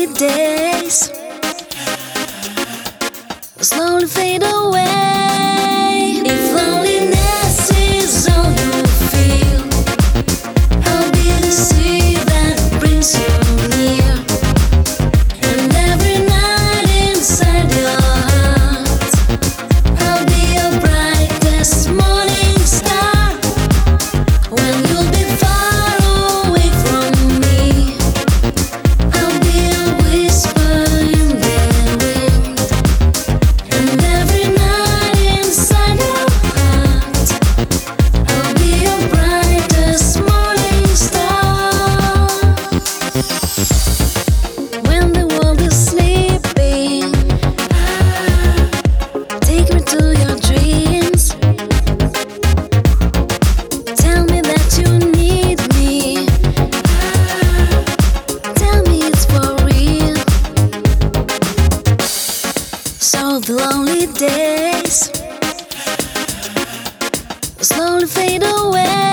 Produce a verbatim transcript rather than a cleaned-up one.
lonely days will slowly fade away. If loneliness is all you feel, I'll be the sea that brings you near. And every night inside your heart, I'll be your brightest morning star. When you'll be far away from me, I'll be a whisper in the wind. And every night inside your heart, I'll be your brightest morning star. When the world is sleeping, take me to your dreams. Tell me that you need me. Tell me it's for real. So the lonely days will slowly fade away.